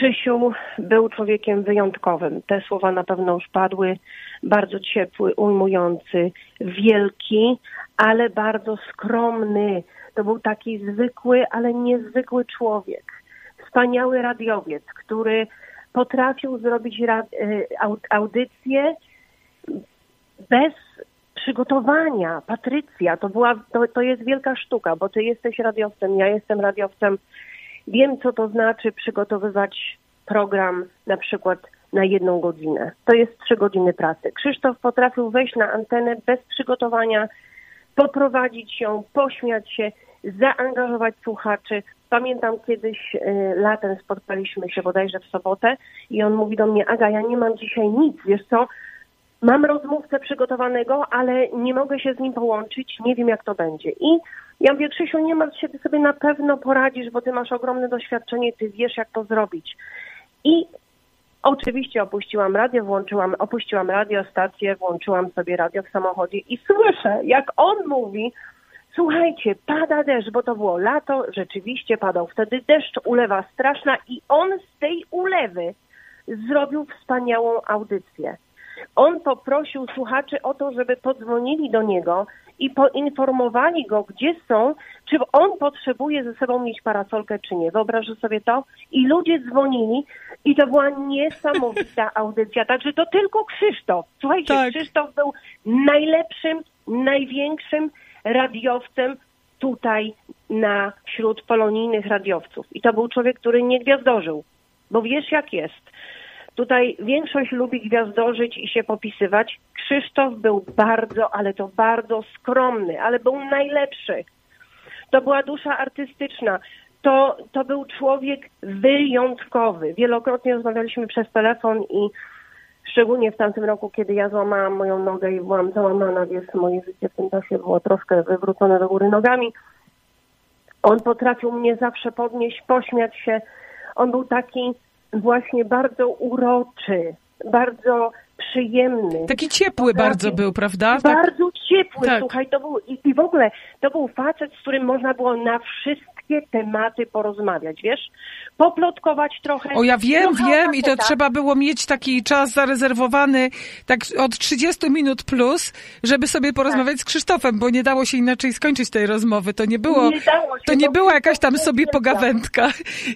Krzysiu był człowiekiem wyjątkowym. Te słowa na pewno już padły. Bardzo ciepły, ujmujący, wielki, ale bardzo skromny. To był taki zwykły, ale niezwykły człowiek. Wspaniały radiowiec, który potrafił zrobić audycję bez przygotowania. Patrycja, to jest wielka sztuka, bo ty jesteś radiowcem, ja jestem radiowcem. Wiem, co to znaczy przygotowywać program na przykład na 1 godzinę. To jest 3 godziny pracy. Krzysztof potrafił wejść na antenę bez przygotowania, poprowadzić ją, pośmiać się, zaangażować słuchaczy. Pamiętam kiedyś latem spotkaliśmy się bodajże w sobotę i on mówi do mnie: Aga, ja nie mam dzisiaj nic, wiesz co, mam rozmówcę przygotowanego, ale nie mogę się z nim połączyć, nie wiem jak to będzie. I ja mówię: Krzysiu, nie martw się, ty sobie na pewno poradzisz, bo ty masz ogromne doświadczenie, ty wiesz jak to zrobić. I oczywiście opuściłam radiostację, włączyłam sobie radio w samochodzie i słyszę, jak on mówi: słuchajcie, pada deszcz, bo to było lato, rzeczywiście padał wtedy deszcz, ulewa straszna i on z tej ulewy zrobił wspaniałą audycję. On poprosił słuchaczy o to, żeby podzwonili do niego i poinformowali go, gdzie są, czy on potrzebuje ze sobą mieć parasolkę, czy nie. Wyobrażasz sobie to? I ludzie dzwonili i to była niesamowita audycja. Także to tylko Krzysztof. Słuchajcie, tak. Krzysztof był najlepszym, największym radiowcem tutaj wśród polonijnych radiowców. I to był człowiek, który nie gwiazdorzył, bo wiesz jak jest. Tutaj większość lubi gwiazdorzyć i się popisywać. Krzysztof był bardzo, ale to bardzo skromny, ale był najlepszy. To była dusza artystyczna. To był człowiek wyjątkowy. Wielokrotnie rozmawialiśmy przez telefon i szczególnie w tamtym roku, kiedy ja złamałam moją nogę i byłam załamana, więc moje życie w tym czasie było troszkę wywrócone do góry nogami. On potrafił mnie zawsze podnieść, pośmiać się. On był taki właśnie bardzo uroczy, bardzo przyjemny. Taki ciepły bardzo był, prawda? Bardzo ciepły, tak. Słuchaj, to był i w ogóle to był facet, z którym można było na wszystkie tematy porozmawiać, wiesz? Poplotkować trochę. O, ja wiem i to trzeba było mieć taki czas zarezerwowany tak od 30 minut plus, żeby sobie porozmawiać z Krzysztofem, bo nie dało się inaczej skończyć tej rozmowy. To nie była jakaś tam sobie pogawędka.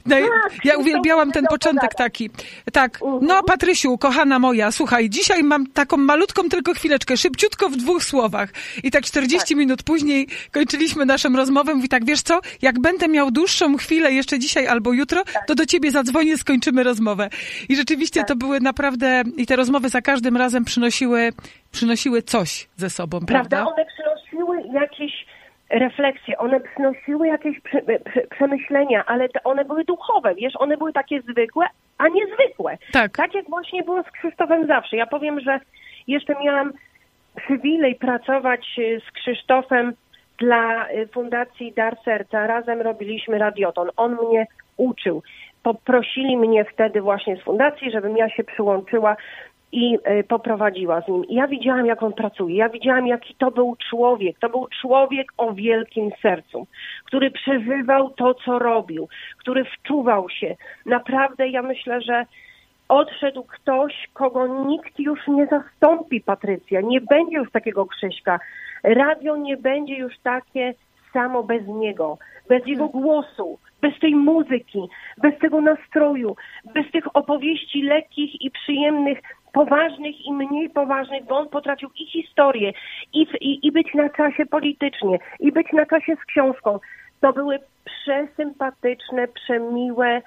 Ja uwielbiałam ten początek taki. Tak, no Patrysiu, kochana moja, słuchaj, dzisiaj mam taką malutką tylko chwileczkę, szybciutko w 2 słowach. I tak 40 minut później kończyliśmy naszą rozmowę. Mówi tak, wiesz co, jak będę miał dłuższą chwilę jeszcze dzisiaj albo jutro, to do ciebie zadzwonię, skończymy rozmowę. I rzeczywiście to były naprawdę, i te rozmowy za każdym razem przynosiły coś ze sobą, prawda? One przynosiły jakieś refleksje, one przynosiły jakieś przemyślenia, ale one były duchowe, wiesz, one były takie zwykłe, a niezwykłe. Tak jak właśnie było z Krzysztofem zawsze. Ja powiem, że jeszcze miałam przywilej pracować z Krzysztofem dla Fundacji Dar Serca. Razem robiliśmy radioton. On mnie uczył. Poprosili mnie wtedy właśnie z fundacji, żebym ja się przyłączyła i poprowadziła z nim. I ja widziałam, jak on pracuje. Ja widziałam, jaki to był człowiek. To był człowiek o wielkim sercu, który przeżywał to, co robił, który wczuwał się. Naprawdę ja myślę, że odszedł ktoś, kogo nikt już nie zastąpi, Patrycja. Nie będzie już takiego Krzyśka. Radio nie będzie już takie samo bez niego, bez jego głosu, bez tej muzyki, bez tego nastroju, bez tych opowieści lekkich i przyjemnych, poważnych i mniej poważnych, bo on potrafił i historię, i być na czasie politycznie, i być na czasie z książką. To były przesympatyczne, przemiłe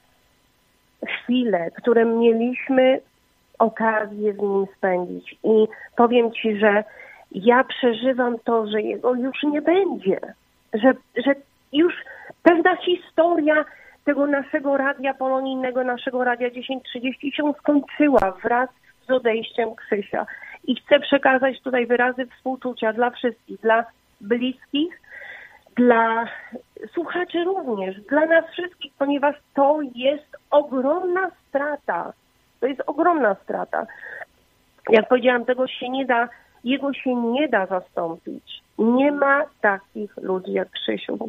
chwile, które mieliśmy okazję z nim spędzić. I powiem ci, że ja przeżywam to, że jego już nie będzie, że już pewna historia tego naszego radia polonijnego, naszego Radia 1030 się skończyła wraz z odejściem Krzysia. I chcę przekazać tutaj wyrazy współczucia dla wszystkich, dla bliskich, dla słuchaczy również, dla nas wszystkich, ponieważ to jest ogromna strata. To jest ogromna strata. Jak powiedziałam, jego się nie da zastąpić. Nie ma takich ludzi jak Krzysiu.